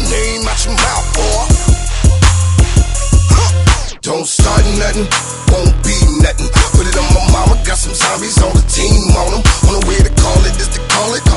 name out your mouth, boy. Don't start nothing, won't be nothing. Put it on my mama, got some zombies on the team on them. On the way to call it, this to call it.